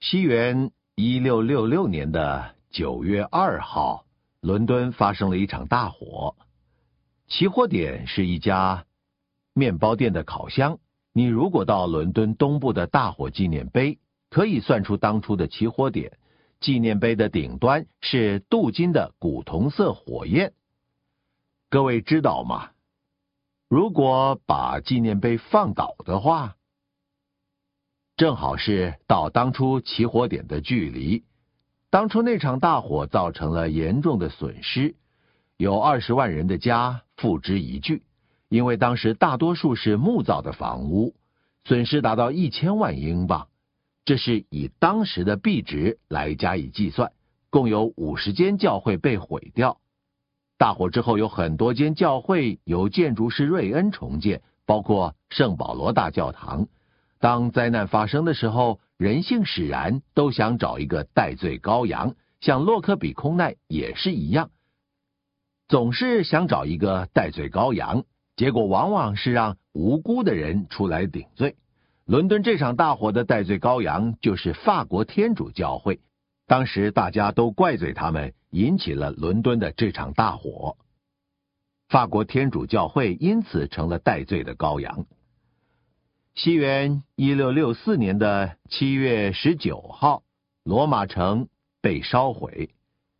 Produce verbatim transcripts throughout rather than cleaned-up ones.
西元一六六六年的九月二号，伦敦发生了一场大火。起火点是一家面包店的烤箱。你如果到伦敦东部的大火纪念碑，可以算出当初的起火点。纪念碑的顶端是镀金的古铜色火焰。各位知道吗？如果把纪念碑放倒的话，正好是到当初起火点的距离。当初那场大火造成了严重的损失，有二十万人的家付之一炬，因为当时大多数是木造的房屋，损失达到一千万英镑。这是以当时的币值来加以计算，共有五十间教会被毁掉。大火之后有很多间教会由建筑师瑞恩重建，包括圣保罗大教堂。当灾难发生的时候，人性使然，都想找一个代罪羔羊，像洛克比空难也是一样，总是想找一个代罪羔羊，结果往往是让无辜的人出来顶罪。伦敦这场大火的代罪羔羊就是法国天主教会，当时大家都怪罪他们，引起了伦敦的这场大火。法国天主教会因此成了代罪的羔羊。西元一六六四年的七月十九号，罗马城被烧毁，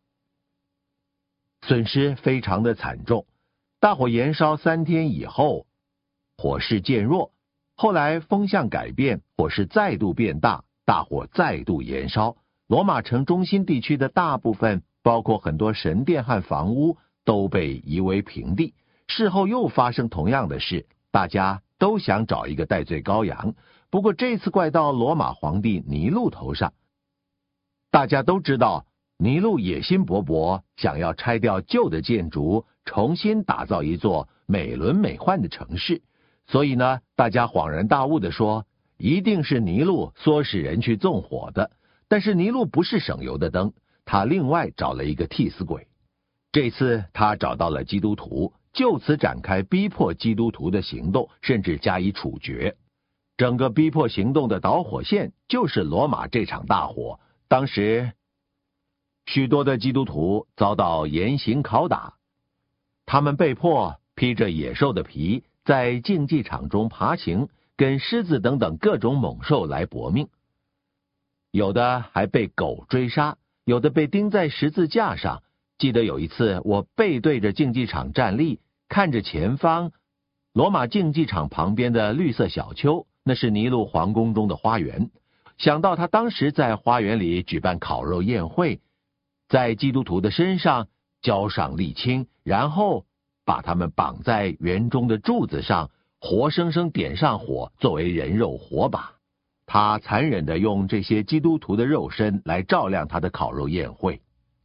损失非常的惨重。大火延烧三天以后，火势渐弱，后来风向改变，火势再度变大，大火再度延烧。罗马城中心地区的大部分，包括很多神殿和房屋，都被夷为平地。事后又发生同样的事，大家都想找一个代罪羔羊，不过这次怪到罗马皇帝尼禄头上。大家都知道，尼禄野心勃勃，想要拆掉旧的建筑，重新打造一座美轮美奂的城市。所以呢，大家恍然大悟地说，一定是尼禄唆使人去纵火的。但是尼禄不是省油的灯，他另外找了一个替死鬼。这次他找到了基督徒，就此展开逼迫基督徒的行动，甚至加以处决。整个逼迫行动的导火线就是罗马这场大火。当时许多的基督徒遭到严刑拷打，他们被迫披着野兽的皮，在竞技场中爬行，跟狮子等等各种猛兽来搏命。有的还被狗追杀，有的被钉在十字架上。记得有一次，我背对着竞技场站立，看着前方罗马竞技场旁边的绿色小丘，那是尼禄皇宫中的花园。想到他当时在花园里举办烤肉宴会，在基督徒的身上浇上沥青，然后把他们绑在园中的柱子上，活生生点上火，作为人肉火把。他残忍地用这些基督徒的肉身来照亮他的烤肉宴会。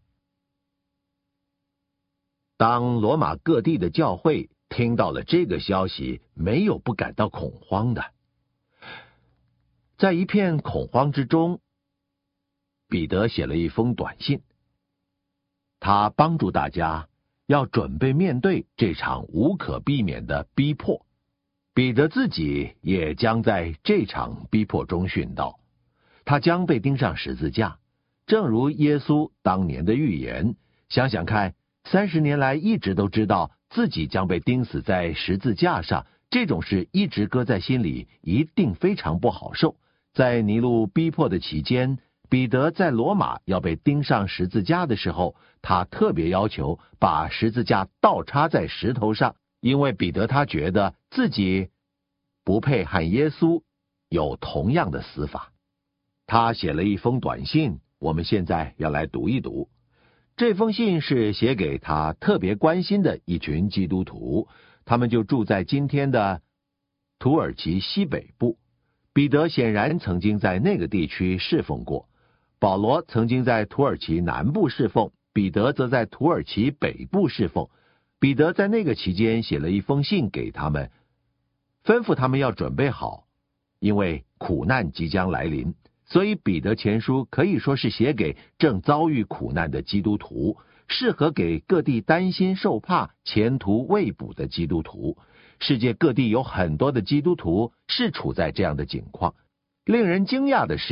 当罗马各地的教会听到了这个消息，没有不感到恐慌的。在一片恐慌之中，彼得写了一封短信，他帮助大家要准备面对这场无可避免的逼迫。彼得自己也将在这场逼迫中殉道，他将被钉上十字架，正如耶稣当年的预言。想想看，三十年来一直都知道自己将被钉死在十字架上，这种事一直搁在心里，一定非常不好受。在尼禄逼迫的期间，彼得在罗马要被钉上十字架的时候，他特别要求把十字架倒插在石头上，因为彼得他觉得自己不配和耶稣有同样的死法。他写了一封短信，我们现在要来读一读。这封信是写给他特别关心的一群基督徒，他们就住在今天的土耳其西北部。彼得显然曾经在那个地区侍奉过，保罗曾经在土耳其南部侍奉，彼得则在土耳其北部侍奉。彼得在那个期间写了一封信给他们，吩咐他们要准备好，因为苦难即将来临。所以彼得前书可以说是写给正遭遇苦难的基督徒，适合给各地担心受怕、前途未卜的基督徒。世界各地有很多的基督徒是处在这样的境况。令人惊讶的是，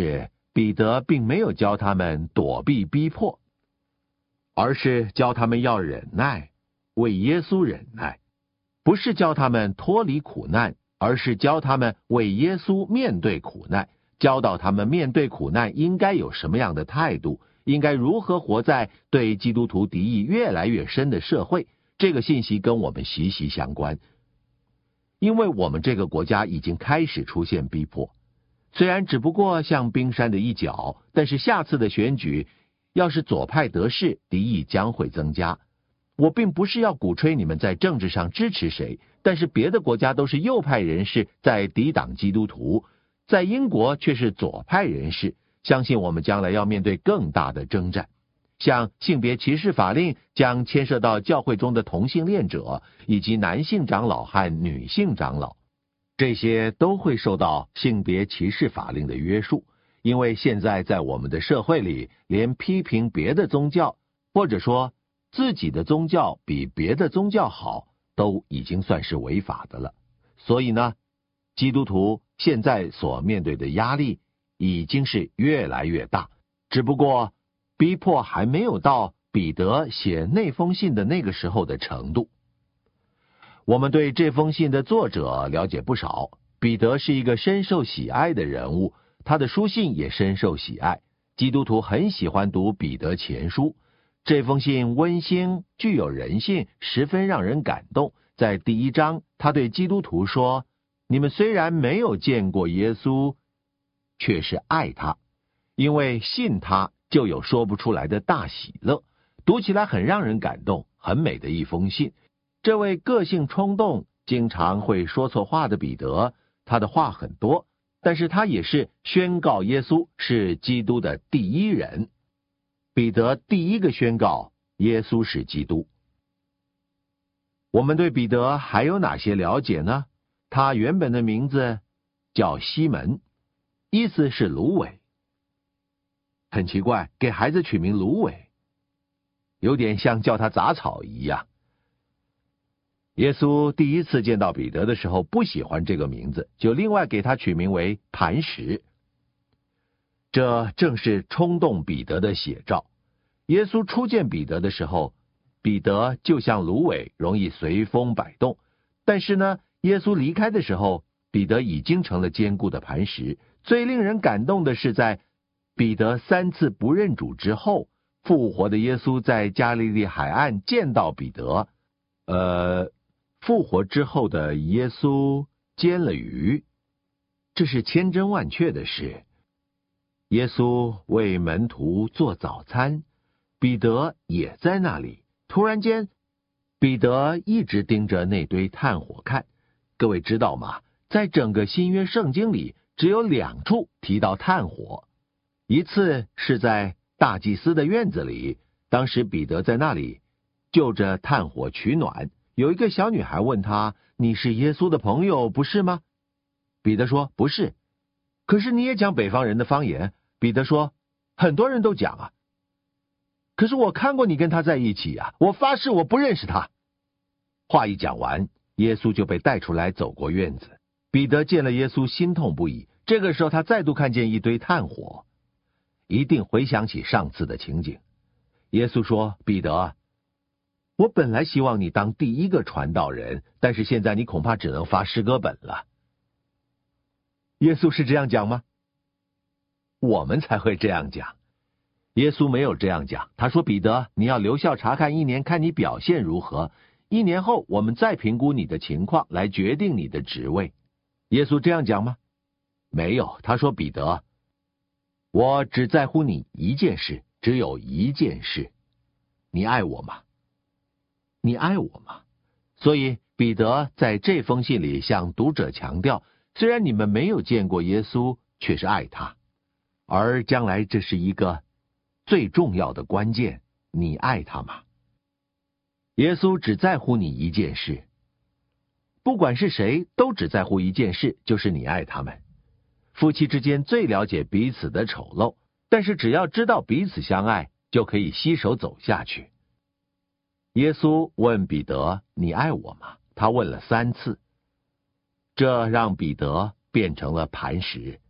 彼得并没有教他们躲避逼迫，而是教他们要忍耐，为耶稣忍耐，不是教他们脱离苦难，而是教他们为耶稣面对苦难，教导他们面对苦难应该有什么样的态度，应该如何活在对基督徒敌意越来越深的社会。这个信息跟我们息息相关，因为我们这个国家已经开始出现逼迫，虽然只不过像冰山的一角，但是下次的选举要是左派得势，敌意将会增加。我并不是要鼓吹你们在政治上支持谁，但是别的国家都是右派人士在抵挡基督徒，在英国却是左派人士，相信我们将来要面对更大的征战。像性别歧视法令将牵涉到教会中的同性恋者，以及男性长老和女性长老，这些都会受到性别歧视法令的约束，因为现在在我们的社会里，连批评别的宗教，或者说自己的宗教比别的宗教好，都已经算是违法的了。所以呢，基督徒现在所面对的压力已经是越来越大，只不过逼迫还没有到彼得写那封信的那个时候的程度。我们对这封信的作者了解不少，彼得是一个深受喜爱的人物，他的书信也深受喜爱，基督徒很喜欢读彼得前书。这封信温馨，具有人性，十分让人感动。在第一章，他对基督徒说，你们虽然没有见过耶稣，却是爱他，因为信他就有说不出来的大喜乐。读起来很让人感动，很美的一封信。这位个性冲动，经常会说错话的彼得，他的话很多，但是他也是宣告耶稣是基督的第一人。彼得第一个宣告耶稣是基督。我们对彼得还有哪些了解呢？他原本的名字叫西门，意思是芦苇。很奇怪，给孩子取名芦苇，有点像叫他杂草一样。耶稣第一次见到彼得的时候不喜欢这个名字，就另外给他取名为磐石。这正是冲动彼得的写照。耶稣初见彼得的时候，彼得就像芦苇，容易随风摆动。但是呢，耶稣离开的时候，彼得已经成了坚固的磐石。最令人感动的是，在彼得三次不认主之后，复活的耶稣在加利利海岸见到彼得。呃，复活之后的耶稣煎了鱼，这是千真万确的事。耶稣为门徒做早餐，彼得也在那里。突然间，彼得一直盯着那堆炭火看。各位知道吗？在整个新约圣经里，只有两处提到炭火。一次是在大祭司的院子里，当时彼得在那里就着炭火取暖。有一个小女孩问他，你是耶稣的朋友不是吗？彼得说不是。可是你也讲北方人的方言。彼得说很多人都讲啊，可是我看过你跟他在一起啊，我发誓我不认识他。话一讲完，耶稣就被带出来走过院子。彼得见了耶稣心痛不已，这个时候他再度看见一堆炭火，一定回想起上次的情景。耶稣说，彼得，我本来希望你当第一个传道人，但是现在你恐怕只能发诗歌本了。耶稣是这样讲吗？我们才会这样讲。耶稣没有这样讲，他说，彼得，你要留校察看一年，看你表现如何，一年后我们再评估你的情况，来决定你的职位。耶稣这样讲吗？没有，他说，彼得，我只在乎你一件事，只有一件事，你爱我吗？你爱我吗？所以彼得在这封信里向读者强调，虽然你们没有见过耶稣，却是爱他，而将来这是一个最重要的关键，你爱他吗？耶稣只在乎你一件事，不管是谁都只在乎一件事，就是你爱他们。夫妻之间最了解彼此的丑陋，但是只要知道彼此相爱，就可以携手走下去。耶稣问彼得，你爱我吗？他问了三次，这让彼得变成了磐石。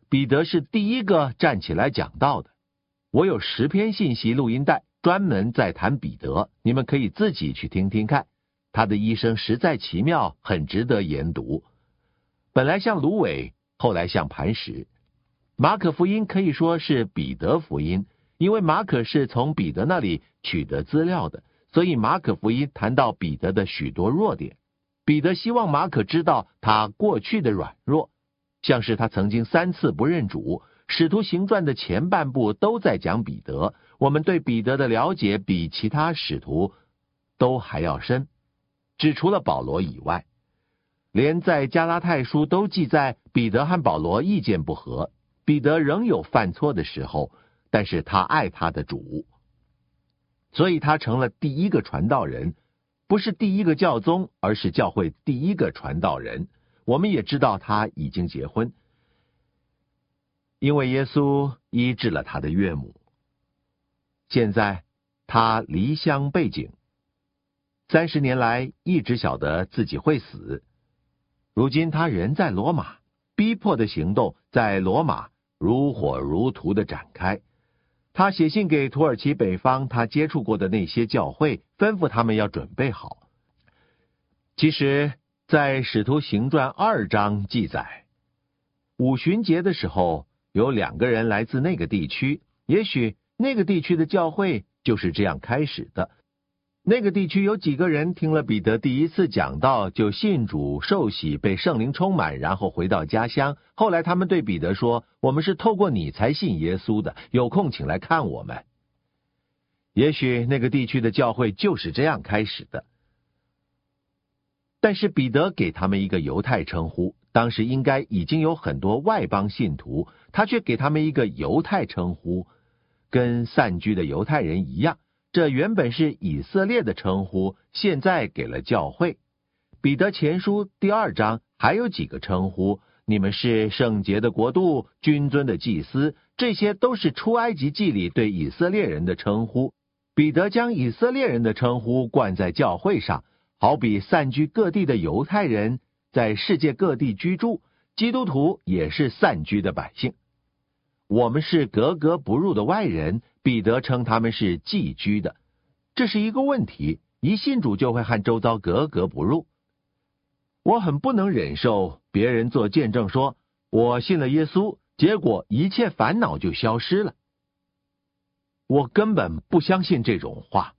彼得是第一个站起来讲道的。我有十篇信息录音带，专门在谈彼得，你们可以自己去听听看。他的一生实在奇妙，很值得研读。本来像芦苇，后来像磐石。马可福音可以说是彼得福音，因为马可是从彼得那里取得资料的，所以马可福音谈到彼得的许多弱点。彼得希望马可知道他过去的软弱，像是他曾经三次不认主。使徒行传的前半部都在讲彼得，我们对彼得的了解比其他使徒都还要深，只除了保罗以外。连在加拉太书都记载彼得和保罗意见不合，彼得仍有犯错的时候，但是他爱他的主，所以他成了第一个传道人，不是第一个教宗，而是教会第一个传道人。我们也知道他已经结婚，因为耶稣医治了他的岳母。现在他离乡背井，三十年来一直晓得自己会死。如今他人在罗马，逼迫的行动在罗马如火如荼的展开。他写信给土耳其北方他接触过的那些教会，吩咐他们要准备好。其实在使徒行传二章记载，五旬节的时候有两个人来自那个地区，也许那个地区的教会就是这样开始的。那个地区有几个人听了彼得第一次讲道，就信主受洗，被圣灵充满，然后回到家乡。后来他们对彼得说，我们是透过你才信耶稣的，有空请来看我们。也许那个地区的教会就是这样开始的。但是彼得给他们一个犹太称呼，当时应该已经有很多外邦信徒，他却给他们一个犹太称呼，跟散居的犹太人一样。这原本是以色列的称呼，现在给了教会。彼得前书第二章还有几个称呼，你们是圣洁的国度，君尊的祭司，这些都是出埃及记里对以色列人的称呼。彼得将以色列人的称呼冠在教会上，好比散居各地的犹太人在世界各地居住，基督徒也是散居的百姓。我们是格格不入的外人，彼得称他们是寄居的，这是一个问题，一信主就会和周遭格格不入。我很不能忍受别人做见证说，我信了耶稣，结果一切烦恼就消失了。我根本不相信这种话。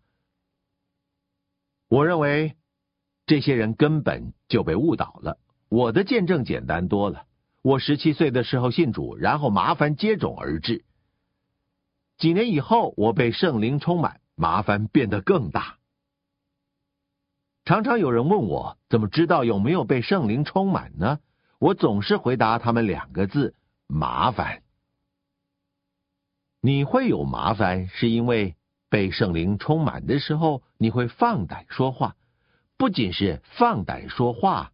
我认为这些人根本就被误导了。我的见证简单多了。我十七岁的时候信主，然后麻烦接踵而至。几年以后，我被圣灵充满，麻烦变得更大。常常有人问我，怎么知道有没有被圣灵充满呢？我总是回答他们两个字：麻烦。你会有麻烦，是因为被圣灵充满的时候，你会放胆说话，不仅是放胆说话，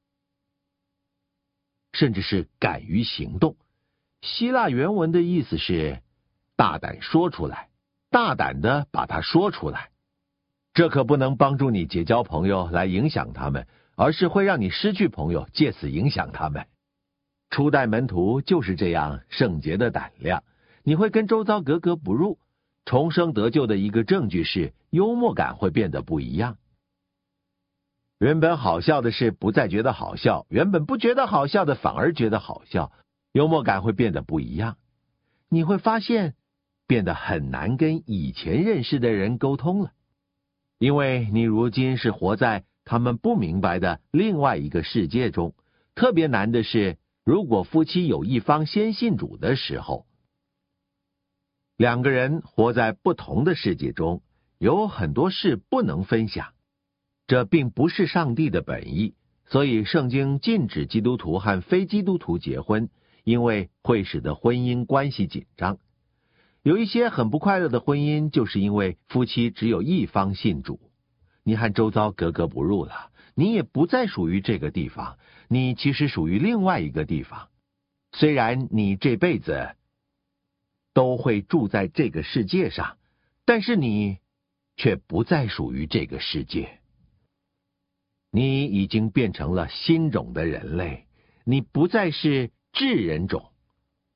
甚至是敢于行动。希腊原文的意思是大胆说出来，大胆的把它说出来。这可不能帮助你结交朋友来影响他们，而是会让你失去朋友，借此影响他们。初代门徒就是这样圣洁的胆量，你会跟周遭格格不入。重生得救的一个证据是幽默感会变得不一样。原本好笑的事不再觉得好笑，原本不觉得好笑的反而觉得好笑，幽默感会变得不一样。你会发现变得很难跟以前认识的人沟通了，因为你如今是活在他们不明白的另外一个世界中。特别难的是，如果夫妻有一方先信主的时候，两个人活在不同的世界中，有很多事不能分享。这并不是上帝的本意，所以圣经禁止基督徒和非基督徒结婚，因为会使得婚姻关系紧张。有一些很不快乐的婚姻，就是因为夫妻只有一方信主，你和周遭格格不入了，你也不再属于这个地方，你其实属于另外一个地方。虽然你这辈子都会住在这个世界上，但是你却不再属于这个世界。你已经变成了新种的人类，你不再是智人种，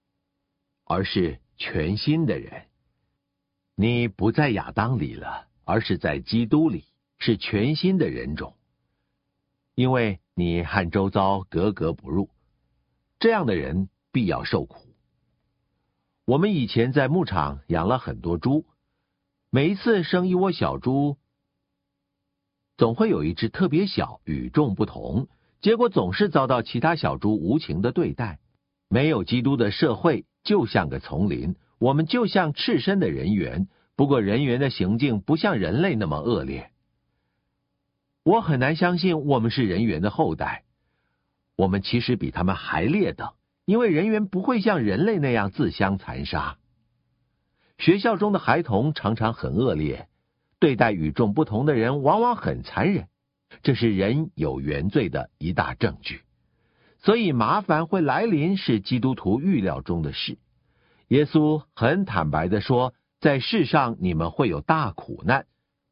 而是全新的人。你不在亚当里了，而是在基督里，是全新的人种。因为你和周遭格格不入，这样的人必要受苦。我们以前在牧场养了很多猪，每一次生一窝小猪，总会有一只特别小，与众不同，结果总是遭到其他小猪无情的对待。没有基督的社会就像个丛林，我们就像赤身的人猿，不过人猿的行径不像人类那么恶劣。我很难相信我们是人猿的后代，我们其实比他们还劣等，因为人猿不会像人类那样自相残杀。学校中的孩童常常很恶劣，对待与众不同的人往往很残忍，这是人有原罪的一大证据。所以麻烦会来临是基督徒预料中的事。耶稣很坦白地说，在世上你们会有大苦难，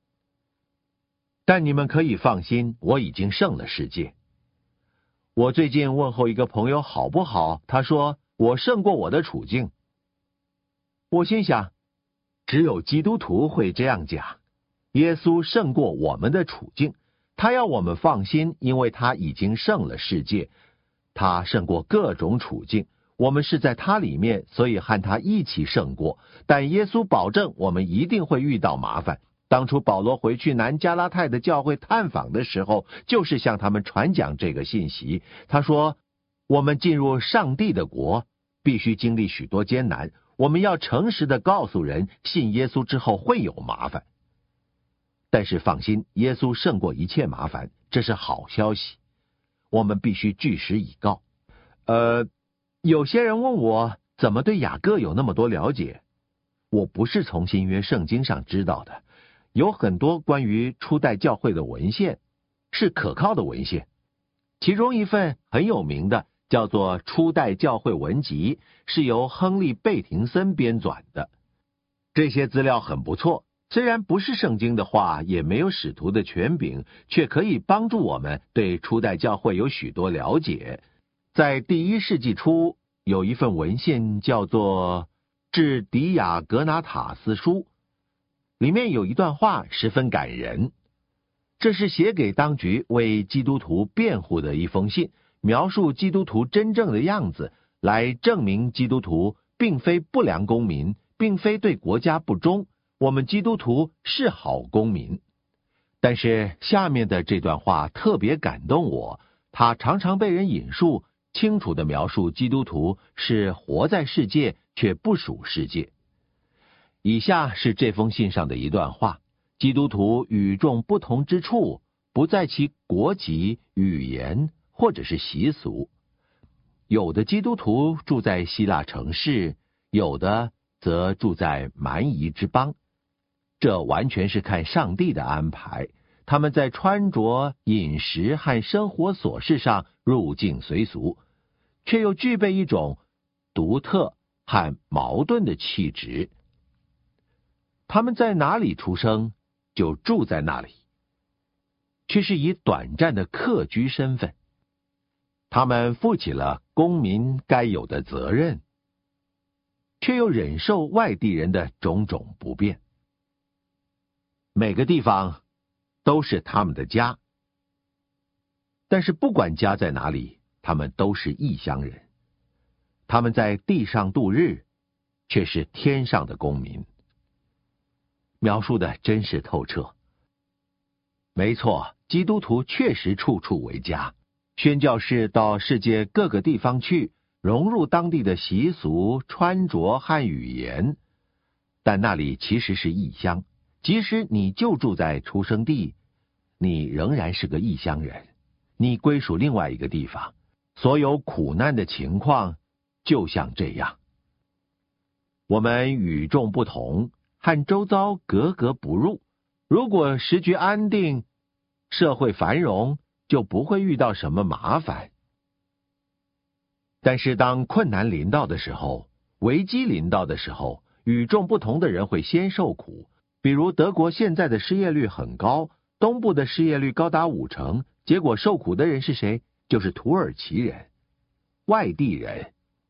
但你们可以放心，我已经胜了世界。我最近问候一个朋友好不好，他说我胜过我的处境。我心想，只有基督徒会这样讲，耶稣胜过我们的处境，他要我们放心，因为他已经胜了世界，他胜过各种处境，我们是在他里面，所以和他一起胜过。但耶稣保证我们一定会遇到麻烦。当初保罗回去南加拉太的教会探访的时候，就是向他们传讲这个信息。他说，我们进入上帝的国，必须经历许多艰难，我们要诚实的告诉人，信耶稣之后会有麻烦。但是放心，耶稣胜过一切麻烦，这是好消息。我们必须据实以告。呃，有些人问我，怎么对雅各有那么多了解？我不是从新约圣经上知道的，有很多关于初代教会的文献，是可靠的文献。其中一份很有名的，叫做《初代教会文集》，是由亨利·贝廷森编纂的。这些资料很不错，虽然不是圣经的话，也没有使徒的权柄，却可以帮助我们对初代教会有许多了解。在第一世纪初，有一份文献叫做《致迪亚格拿塔斯书》，里面有一段话十分感人。这是写给当局为基督徒辩护的一封信，描述基督徒真正的样子，来证明基督徒并非不良公民，并非对国家不忠，我们基督徒是好公民。但是下面的这段话特别感动我，它常常被人引述，清楚地描述基督徒是活在世界却不属世界。以下是这封信上的一段话：基督徒与众不同之处，不在其国籍、语言或者是习俗。有的基督徒住在希腊城市，有的则住在蛮夷之邦，这完全是看上帝的安排。他们在穿着、饮食和生活琐事上入境随俗，却又具备一种独特和矛盾的气质。他们在哪里出生，就住在那里，却是以短暂的客居身份。他们负起了公民该有的责任，却又忍受外地人的种种不便。每个地方都是他们的家，但是不管家在哪里，他们都是异乡人。他们在地上度日，却是天上的公民。描述的真是透彻。没错，基督徒确实处处为家。宣教士到世界各个地方去，融入当地的习俗、穿着和语言，但那里其实是异乡。即使你就住在出生地，你仍然是个异乡人，你归属另外一个地方。所有苦难的情况就像这样。我们与众不同，和周遭格格不入。如果时局安定，社会繁荣，就不会遇到什么麻烦。但是当困难临到的时候，危机临到的时候，与众不同的人会先受苦。比如德国现在的失业率很高，东部的失业率高达五成，结果受苦的人是谁？就是土耳其人、外地人。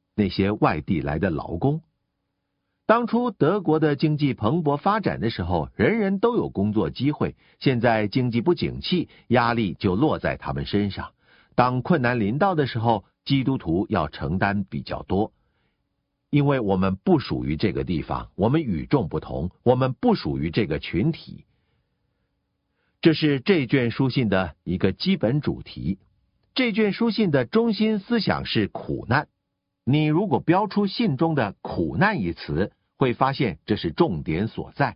那些外地来的劳工。当初德国的经济蓬勃发展的时候，人人都有工作机会，现在经济不景气，压力就落在他们身上。当困难临到的时候，基督徒要承担比较多，因为我们不属于这个地方，我们与众不同，我们不属于这个群体。这是这卷书信的一个基本主题。这卷书信的中心思想是苦难。你如果标出信中的苦难一词，会发现这是重点所在。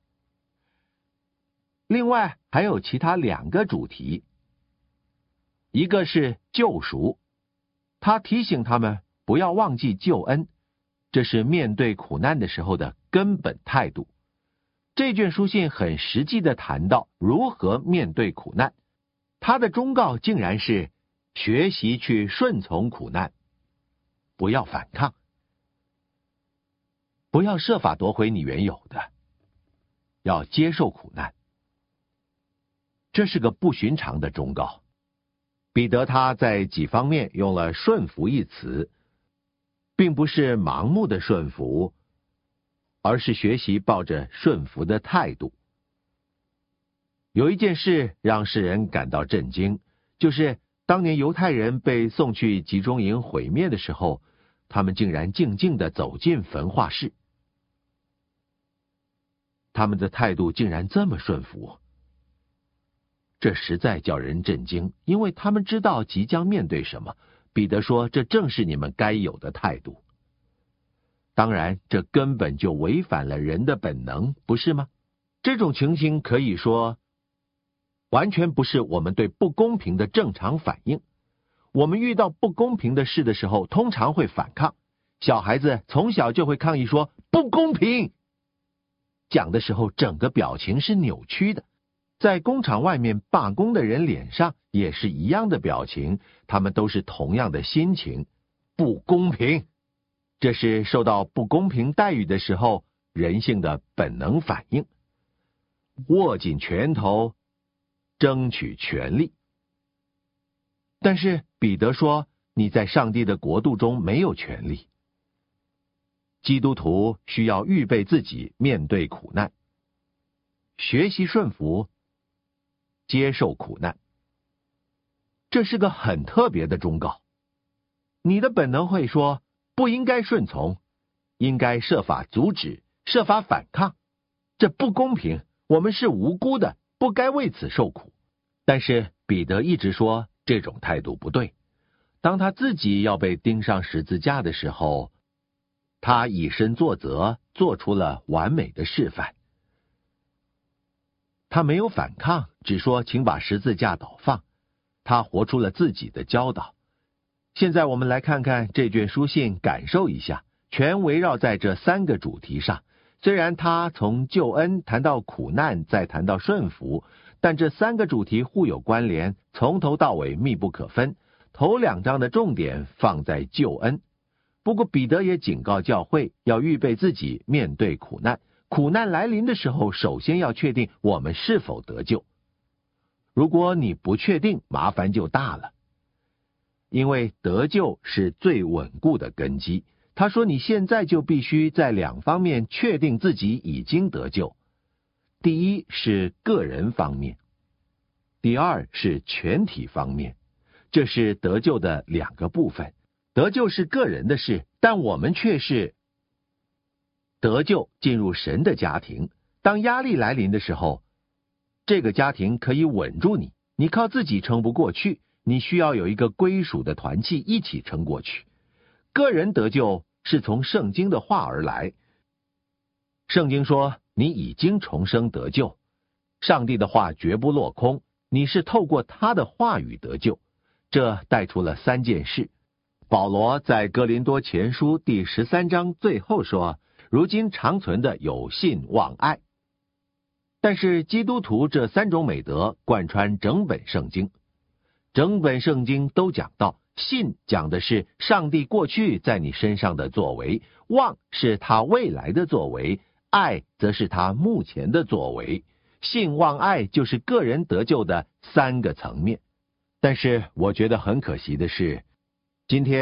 另外还有其他两个主题，一个是救赎，他提醒他们不要忘记救恩，这是面对苦难的时候的根本态度。这卷书信很实际的谈到如何面对苦难，他的忠告竟然是学习去顺从苦难，不要反抗，不要设法夺回你原有的，要接受苦难。这是个不寻常的忠告。彼得他在几方面用了顺服一词，并不是盲目的顺服，而是学习抱着顺服的态度。有一件事让世人感到震惊，就是当年犹太人被送去集中营毁灭的时候，他们竟然静静地走进焚化室。他们的态度竟然这么顺服，这实在叫人震惊，因为他们知道即将面对什么。彼得说，这正是你们该有的态度。当然，这根本就违反了人的本能，不是吗？这种情形可以说完全不是我们对不公平的正常反应。我们遇到不公平的事的时候，通常会反抗。小孩子从小就会抗议说不公平，讲的时候整个表情是扭曲的。在工厂外面罢工的人脸上也是一样的表情，他们都是同样的心情，不公平。这是受到不公平待遇的时候人性的本能反应，握紧拳头，争取权利。但是彼得说，你在上帝的国度中没有权利。基督徒需要预备自己面对苦难，学习顺服，接受苦难。这是个很特别的忠告。你的本能会说，不应该顺从，应该设法阻止，设法反抗。这不公平，我们是无辜的，不该为此受苦。但是彼得一直说这种态度不对。当他自己要被钉上十字架的时候，他以身作则，做出了完美的示范。他没有反抗，只说请把十字架倒放。他活出了自己的教导。现在我们来看看这卷书信，感受一下，全围绕在这三个主题上。虽然他从救恩谈到苦难，再谈到顺服，但这三个主题互有关联，从头到尾密不可分。头两章的重点放在救恩。不过彼得也警告教会要预备自己面对苦难。苦难来临的时候，首先要确定我们是否得救。如果你不确定，麻烦就大了。因为得救是最稳固的根基。他说你现在就必须在两方面确定自己已经得救。第一是个人方面，第二是全体方面。这是得救的两个部分。得救是个人的事，但我们却是得救进入神的家庭。当压力来临的时候，这个家庭可以稳住你，你靠自己撑不过去，你需要有一个归属的团契一起撑过去。个人得救是从圣经的话而来。圣经说你已经重生得救，上帝的话绝不落空，你是透过他的话语得救。这带出了三件事。保罗在哥林多前书第十三章最后说，如今长存的有信望爱。但是基督徒这三种美德贯穿整本圣经。整本圣经都讲到，信讲的是上帝过去在你身上的作为，望是他未来的作为，爱则是他目前的作为。信望爱就是个人得救的三个层面。但是我觉得很可惜的是，今天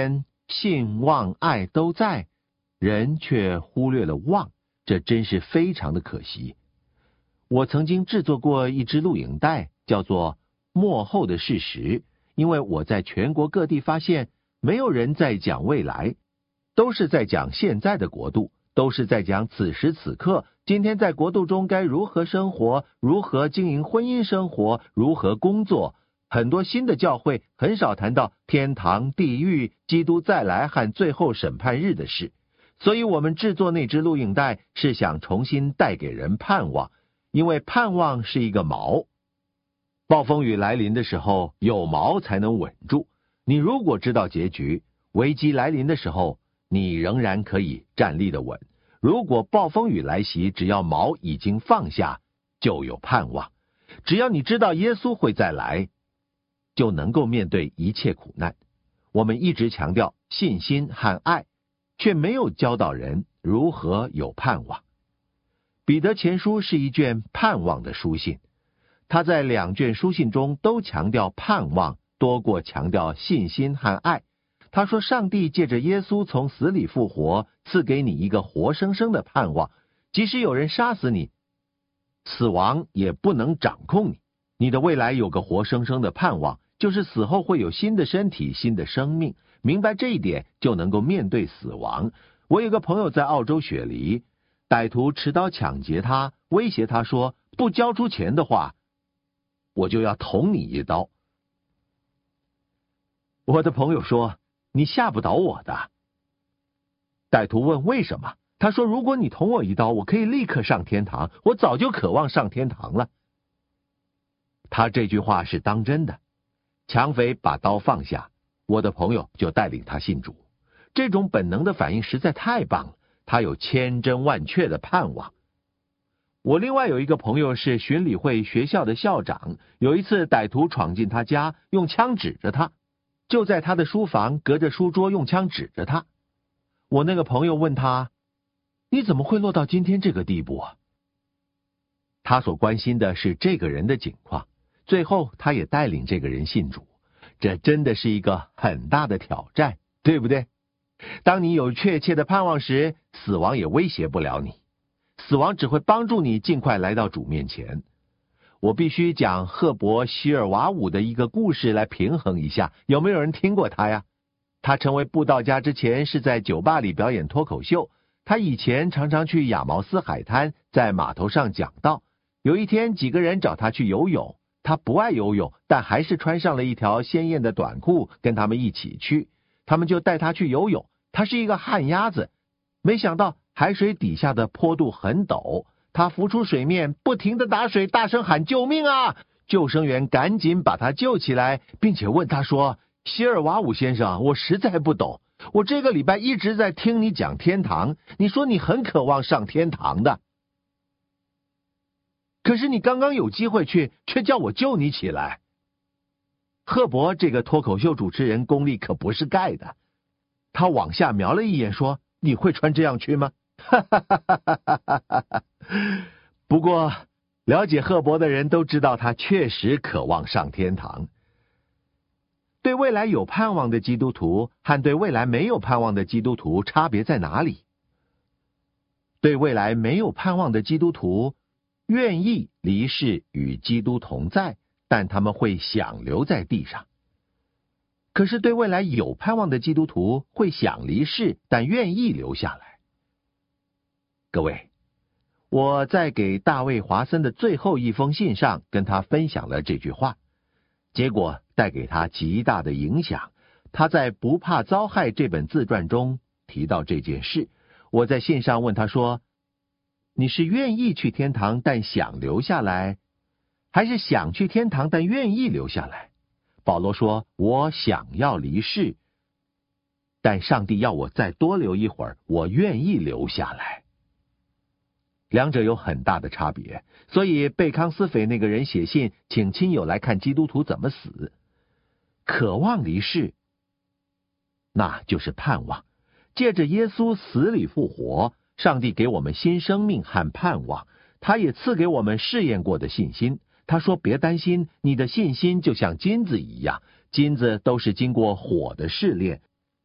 信望爱都在，人却忽略了望，这真是非常的可惜。我曾经制作过一支录影带，叫做《末后的事实》，因为我在全国各地发现，没有人在讲未来，都是在讲现在的国度，都是在讲此时此刻，今天在国度中该如何生活，如何经营婚姻生活，如何工作。很多新的教会很少谈到天堂、地狱、基督再来和最后审判日的事，所以我们制作那支录影带是想重新带给人盼望，因为盼望是一个锚。暴风雨来临的时候，有锚才能稳住。你如果知道结局，危机来临的时候，你仍然可以站立的稳。如果暴风雨来袭，只要锚已经放下，就有盼望。只要你知道耶稣会再来，就能够面对一切苦难。我们一直强调信心和爱，却没有教导人如何有盼望。彼得前书是一卷盼望的书信，他在两卷书信中都强调盼望多过强调信心和爱。他说，上帝借着耶稣从死里复活，赐给你一个活生生的盼望，即使有人杀死你，死亡也不能掌控你。你的未来有个活生生的盼望，就是死后会有新的身体、新的生命。明白这一点，就能够面对死亡。我有个朋友在澳洲雪梨，歹徒持刀抢劫他，威胁他说，不交出钱的话，我就要捅你一刀。我的朋友说，你吓不倒我的。歹徒问为什么？他说，如果你捅我一刀，我可以立刻上天堂，我早就渴望上天堂了。他这句话是当真的。抢匪把刀放下，我的朋友就带领他信主。这种本能的反应实在太棒了，他有千真万确的盼望。我另外有一个朋友是巡理会学校的校长，有一次歹徒闯进他家，用枪指着他，就在他的书房隔着书桌用枪指着他。我那个朋友问他，你怎么会落到今天这个地步啊？他所关心的是这个人的境况，最后他也带领这个人信主。这真的是一个很大的挑战，对不对？当你有确切的盼望时，死亡也威胁不了你，死亡只会帮助你尽快来到主面前。我必须讲赫伯·希尔瓦伍的一个故事来平衡一下，有没有人听过他呀？他成为布道家之前是在酒吧里表演脱口秀，他以前常常去亚毛斯海滩，在码头上讲道。有一天几个人找他去游泳，他不爱游泳，但还是穿上了一条鲜艳的短裤，跟他们一起去。他们就带他去游泳，他是一个旱鸭子。没想到海水底下的坡度很陡，他浮出水面，不停地打水，大声喊救命啊！救生员赶紧把他救起来，并且问他说，希尔瓦伍先生，我实在不懂，我这个礼拜一直在听你讲天堂，你说你很渴望上天堂的，可是你刚刚有机会去，却叫我救你起来。赫伯这个脱口秀主持人功力可不是盖的，他往下瞄了一眼说，你会穿这样去吗？哈哈哈哈哈哈！不过了解赫伯的人都知道，他确实渴望上天堂。对未来有盼望的基督徒和对未来没有盼望的基督徒差别在哪里？对未来没有盼望的基督徒愿意离世与基督同在，但他们会想留在地上。可是对未来有盼望的基督徒会想离世，但愿意留下来。各位，我在给大卫·华森的最后一封信上跟他分享了这句话，结果带给他极大的影响。他在《不怕遭害》这本自传中提到这件事。我在信上问他说，你是愿意去天堂但想留下来，还是想去天堂但愿意留下来？保罗说，我想要离世，但上帝要我再多留一会儿，我愿意留下来。两者有很大的差别，所以贝康斯斐那个人写信请亲友来看基督徒怎么死。渴望离世，那就是盼望。借着耶稣死里复活，上帝给我们新生命和盼望，他也赐给我们试验过的信心。他说，别担心，你的信心就像金子一样，金子都是经过火的试炼，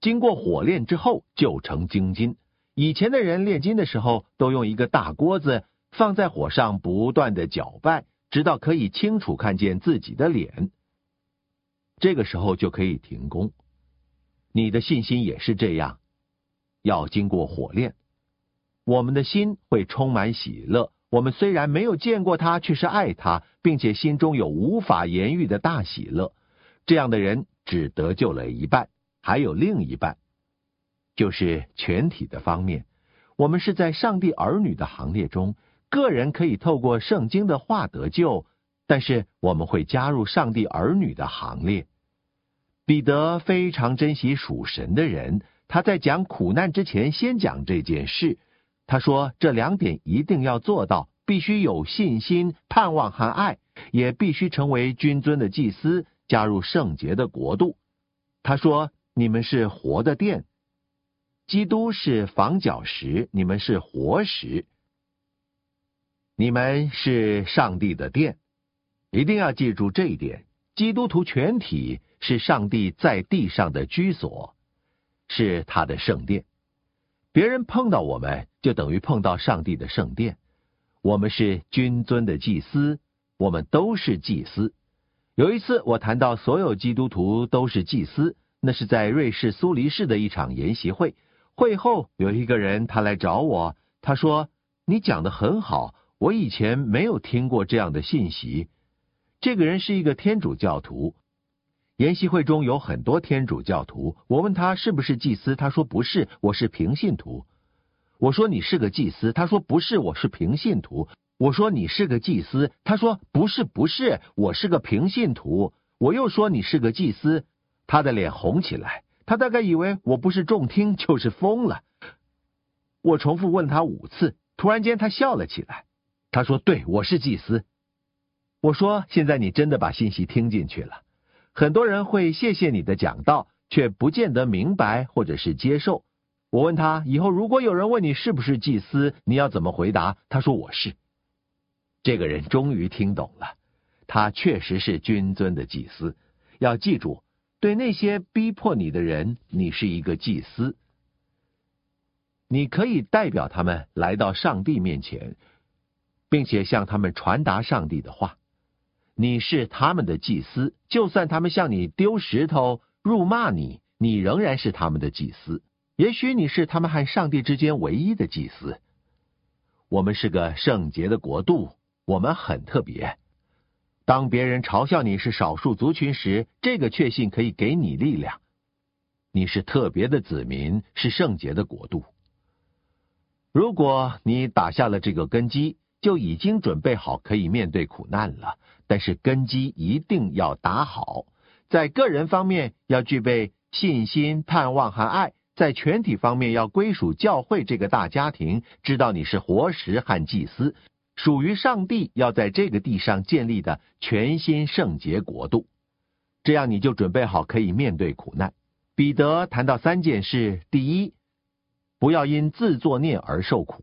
经过火炼之后就成精金。以前的人炼金的时候，都用一个大锅子放在火上，不断的搅拌，直到可以清楚看见自己的脸。这个时候就可以停工。你的信心也是这样，要经过火炼。我们的心会充满喜乐，我们虽然没有见过他，却是爱他，并且心中有无法言喻的大喜乐。这样的人只得救了一半，还有另一半，就是全体的方面。我们是在上帝儿女的行列中，个人可以透过圣经的话得救，但是我们会加入上帝儿女的行列。彼得非常珍惜属神的人，他在讲苦难之前先讲这件事。他说这两点一定要做到，必须有信心、盼望和爱，也必须成为君尊的祭司，加入圣洁的国度。他说你们是活的殿，基督是房角石，你们是活石。你们是上帝的殿，一定要记住这一点。基督徒全体是上帝在地上的居所，是他的圣殿。别人碰到我们，就等于碰到上帝的圣殿。我们是君尊的祭司，我们都是祭司。有一次我谈到所有基督徒都是祭司，那是在瑞士苏黎世的一场研习会。会后有一个人他来找我，他说你讲得很好，我以前没有听过这样的信息。这个人是一个天主教徒，研习会中有很多天主教徒。我问他是不是祭司，他说不是，我是平信徒。我说你是个祭司，他说不是，我是平信徒。我说你是个祭司，他说不是不是，我是个平信徒。我又说你是个祭司，他的脸红起来，他大概以为我不是重听就是疯了。我重复问他五次，突然间他笑了起来，他说对，我是祭司。我说现在你真的把信息听进去了。很多人会谢谢你的讲道，却不见得明白或者是接受。我问他，以后如果有人问你是不是祭司，你要怎么回答？他说我是。这个人终于听懂了，他确实是君尊的祭司。要记住，对那些逼迫你的人，你是一个祭司。你可以代表他们来到上帝面前，并且向他们传达上帝的话。你是他们的祭司，就算他们向你丢石头、辱骂你，你仍然是他们的祭司。也许你是他们和上帝之间唯一的祭司。我们是个圣洁的国度，我们很特别。当别人嘲笑你是少数族群时，这个确信可以给你力量。你是特别的子民，是圣洁的国度。如果你打下了这个根基，就已经准备好可以面对苦难了。但是根基一定要打好，在个人方面要具备信心、盼望和爱，在全体方面要归属教会这个大家庭，知道你是活石和祭司，属于上帝要在这个地上建立的全新圣洁国度。这样你就准备好可以面对苦难。彼得谈到三件事，第一，不要因自作孽而受苦。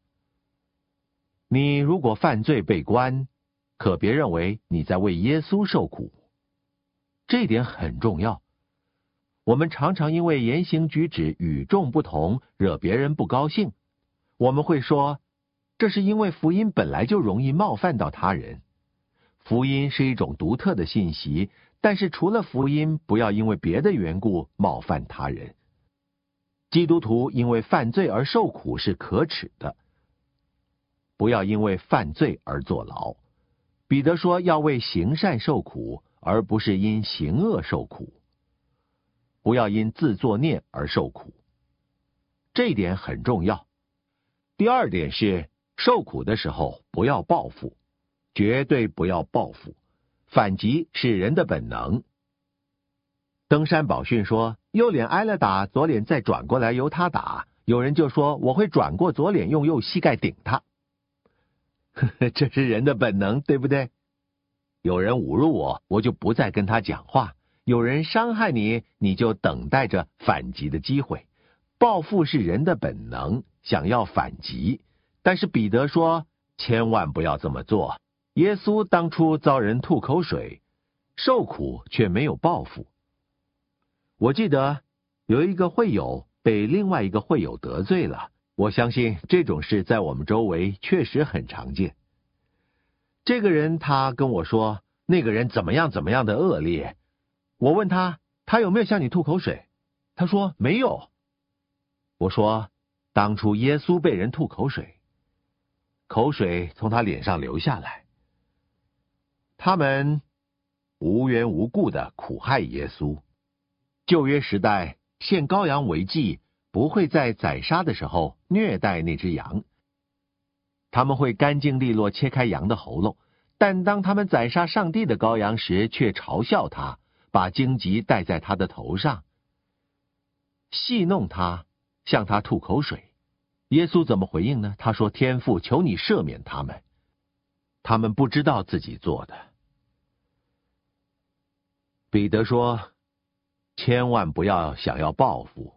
你如果犯罪被关，可别认为你在为耶稣受苦，这一点很重要。我们常常因为言行举止与众不同，惹别人不高兴。我们会说，这是因为福音本来就容易冒犯到他人。福音是一种独特的信息，但是除了福音，不要因为别的缘故冒犯他人。基督徒因为犯罪而受苦是可耻的，不要因为犯罪而坐牢。彼得说要为行善受苦，而不是因行恶受苦。不要因自作孽而受苦，这一点很重要。第二点是，受苦的时候不要报复，绝对不要报复。反击是人的本能。登山宝训说，右脸挨了打，左脸再转过来由他打。有人就说，我会转过左脸，用右膝盖顶他。这是人的本能，对不对？有人侮辱我，我就不再跟他讲话。有人伤害你，你就等待着反击的机会。报复是人的本能，想要反击。但是彼得说，千万不要这么做。耶稣当初遭人吐口水，受苦却没有报复。我记得有一个会友被另外一个会友得罪了，我相信这种事在我们周围确实很常见。这个人他跟我说，那个人怎么样怎么样的恶劣。我问他，他有没有向你吐口水？他说没有。我说，当初耶稣被人吐口水，口水从他脸上流下来。他们无缘无故的苦害耶稣。旧约时代献羔羊为祭，不会在宰杀的时候虐待那只羊，他们会干净利落切开羊的喉咙，但当他们宰杀上帝的羔羊时，却嘲笑他，把荆棘戴在他的头上，戏弄他，向他吐口水。耶稣怎么回应呢？他说，天父，求你赦免他们，他们不知道自己做的。彼得说，千万不要想要报复，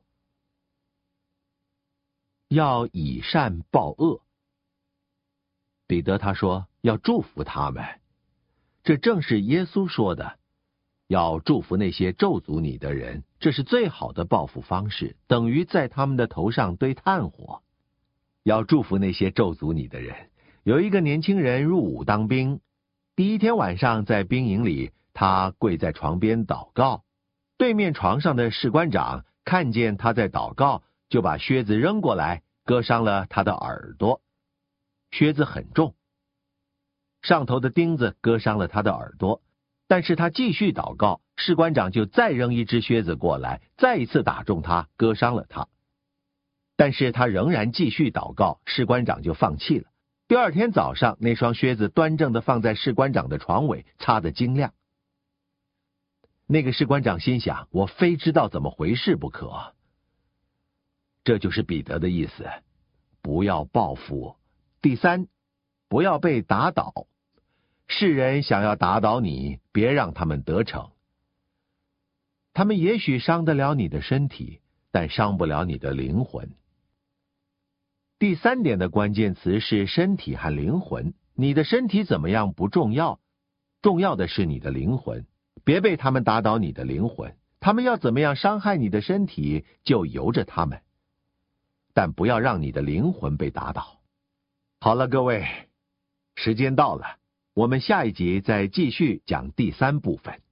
要以善报恶。彼得他说，要祝福他们，这正是耶稣说的，要祝福那些咒诅你的人，这是最好的报复方式，等于在他们的头上堆炭火。要祝福那些咒诅你的人。有一个年轻人入伍当兵，第一天晚上在兵营里，他跪在床边祷告，对面床上的士官长看见他在祷告，就把靴子扔过来，割伤了他的耳朵。靴子很重，上头的钉子割伤了他的耳朵，但是他继续祷告，士官长就再扔一只靴子过来，再一次打中他，割伤了他。但是他仍然继续祷告，士官长就放弃了。第二天早上，那双靴子端正的放在士官长的床尾，擦得晶亮。那个士官长心想，我非知道怎么回事不可。这就是彼得的意思，不要报复。第三，不要被打倒。世人想要打倒你，别让他们得逞。他们也许伤得了你的身体，但伤不了你的灵魂。第三点的关键词是身体和灵魂。你的身体怎么样不重要，重要的是你的灵魂。别被他们打倒你的灵魂，他们要怎么样伤害你的身体，就由着他们，但不要让你的灵魂被打倒。好了，各位，时间到了，我们下一集再继续讲第三部分。